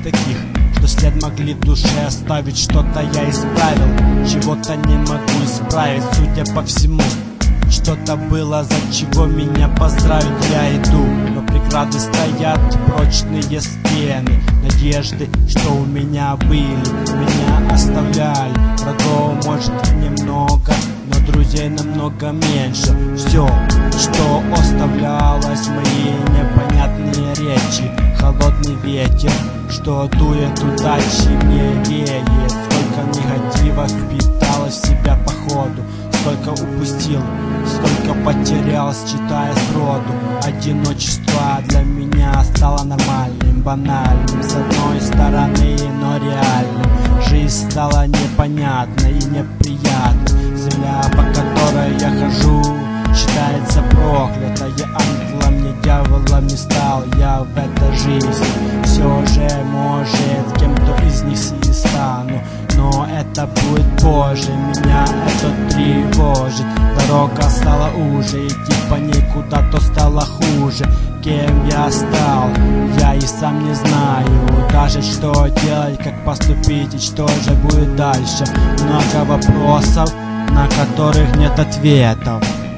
таких, что след могли в душе оставить. Что-то я исправил, чего-то не могу исправить. Судя по всему, что-то было, за чего меня поздравить. Я иду, но преграды стоят, прочные стены. Надежды, что у меня были, меня оставляли. Врагов может немного, но друзей намного меньше. Все, что оставлялось, мои непонятные речи. Холодный ветер, что дует удачи, мне веет. Сколько негатива впиталось в себя по ходу, сколько упустил, сколько потерял, считая сроду. Одиночество для меня стало нормальным, банальным, с одной стороны, но реальным. Жизнь стала непонятной и неприятной. Земля, по которой я хожу, считается проклятой. Я ангелом, не дьяволом не стал я в этой жизни. Все же, может, кем-то из них и стану, но это будет позже. Меня это тревожит. Дорога стала уже, идти по ней куда-то стало хуже. Кем я стал, я и сам не знаю. Даже что делать, как поступить и что же будет дальше. Много вопросов, на которых нет ответов.